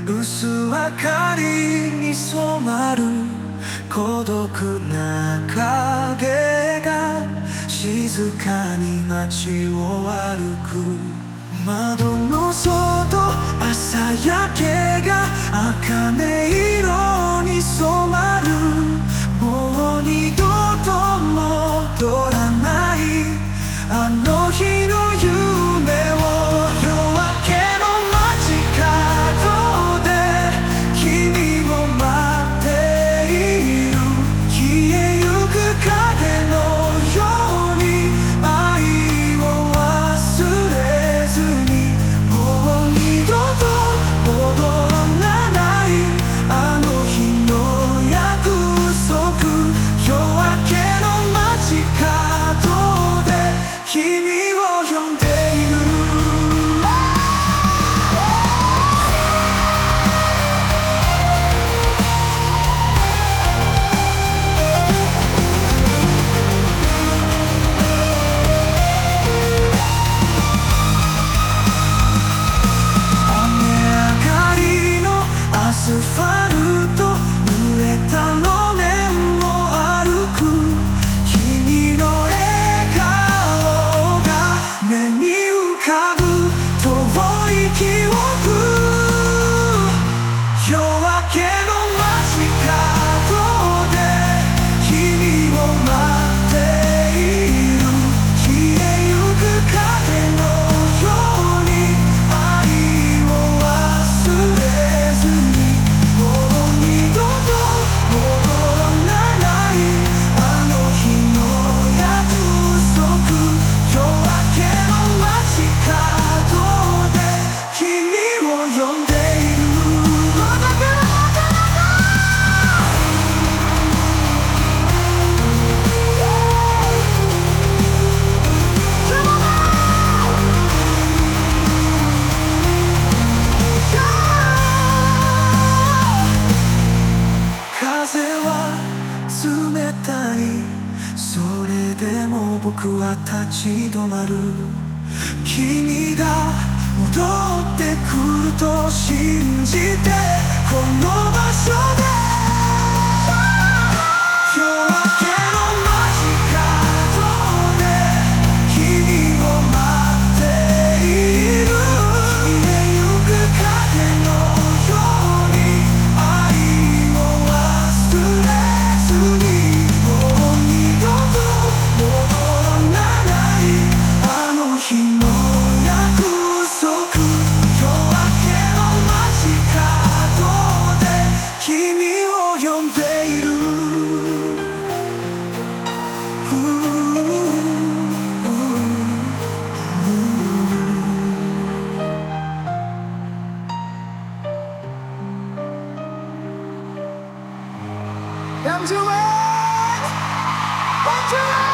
薄明かりに染まる孤独な影が静かに街を歩く。窓の外、朝焼けが茜色に染まる。もう二度と戻らないあの日の夢を。夜明けの街角で君を待っている。消えゆく影のように愛を忘れずに。もう二度と戻らないあの日の約束。夜明けの街角で君を呼んでいる。雨上がりのアスファルト、濡れた路面を歩く。君の笑顔が目に浮かぶ。遠い記憶。夜明けの街角で君を待っている。消えゆく影のように愛を忘れずに。もう二度と戻らないあの日の約束。夜明けの街角で君を呼んでいる。風は冷たい。それでも僕は立ち止まる。君が戻ってくると信じてこの場所で。夜明けの街角で君を待っている。消えゆく影のように愛を忘れずに。もう二度と戻らないあの日の約束。夜明けの街角で君を呼んでいる。Come to me! Come to me!